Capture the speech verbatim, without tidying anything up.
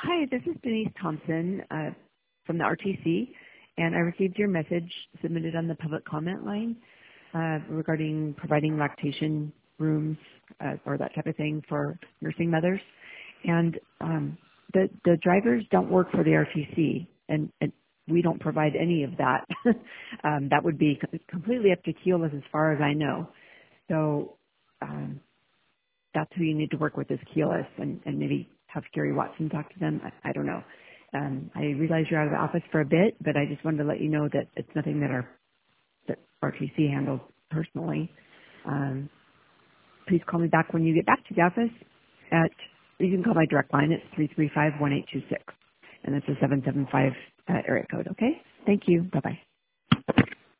Hi, this is Denise Thompson uh, from the R T C, and I received your message submitted on the public comment line uh, regarding providing lactation rooms uh, or that type of thing for nursing mothers. And um, the, the drivers don't work for the R T C, and, and we don't provide any of that. um, that would be completely up to Keolis as far as I know. So um, that's who you need to work with is Keolis, and, and maybe have Gary Watson talk to them. I, I don't know. Um, I realize you're out of the office for a bit, but I just wanted to let you know that it's nothing that our that R T C handles personally. Um, please call me back when you get back to the office. At you can call my direct line. It's three three five one eight two six, and that's a seven seven five uh, area code. Okay. Thank you. Bye bye.